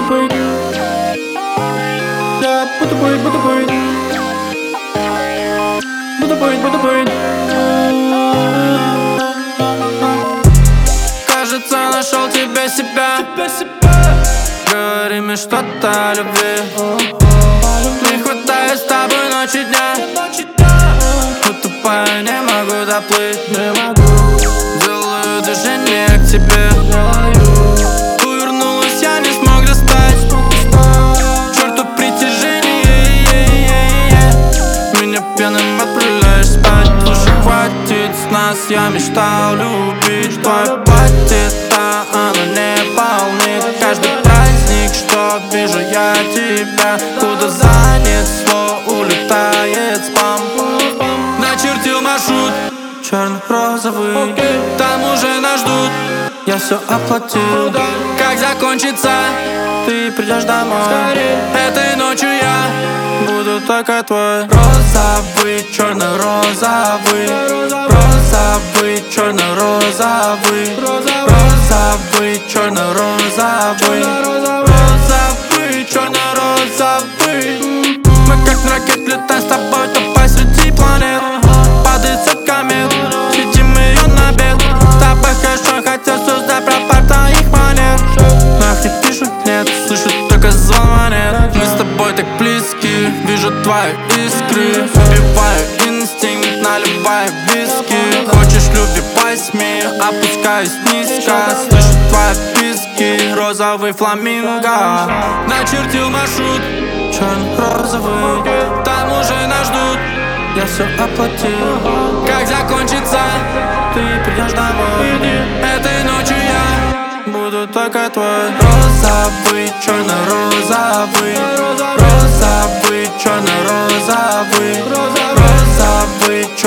быть. Да, буду быть, буду быть. Буду быть, буду быть. Кажется, нашел тебе себя. Говори мне что-то о любви. Не хватает с тобой ночи дня. Но тупая, не могу доплыть. Делаю движение к тебе. Увернулась, я не смог достать. Черту притяжение. Меня пьяным отправляешь спать. Уже хватит с нас, я мечтал любить. Твое платье, оно не полнит. Каждый праздник, что вижу я тебя. Куда занесло, улетает спам. Начертил маршрут черно-розовый, там уже нас ждут. Я все оплатил. Как закончится, ты придешь домой. Этой ночью я буду только твой. Розовый, черно-розовый. Розовый, черно-розовый. Розовый, черно-розовый. Розовый, черно-розовый. Мы как ракет летаем с тобой, топай среди планет. Падает с комет, сидим ее на бед. С тобой хорошо, хотел создать пропар твоих манер. Но я не пишу, нет, слышу только звон монет. Мы с тобой так близки, вижу твои искры. Убиваю инстинкт, наливаю виски. Хочешь любви, возьми, опускаюсь низко. Слышу твои писки, розовый фламинго. Начертил маршрут черно-розовый, там уже нас ждут. Я все оплатил. Как закончится, ты придешь домой. Этой ночью я буду только твой. Розовый, черно-розовый. Розовый, черно-розовый. Розовый,